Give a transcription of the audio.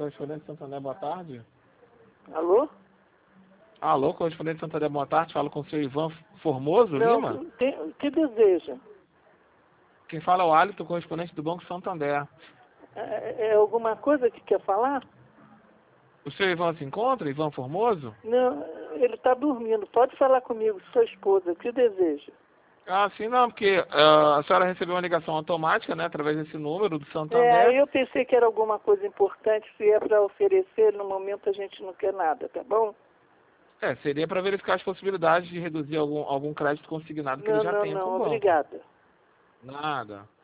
correspondente Santander, boa tarde. Alô? Alô, correspondente Santander, boa tarde. Falo com o senhor Ivan Formoso, Lima. Não, que deseja? Quem fala é o Hálito, correspondente do Banco Santander. É alguma coisa que quer falar? O senhor Ivan se encontra, Ivan Formoso? Não, ele está dormindo. Pode falar comigo, sua esposa. O que deseja? Ah, sim, não, porque a senhora recebeu uma ligação automática, né, através desse número do Santander. Eu pensei que era alguma coisa importante. Se é para oferecer, no momento a gente não quer nada, tá bom? Seria para verificar as possibilidades de reduzir algum crédito consignado que ele já tem com o banco. Obrigada. Nada.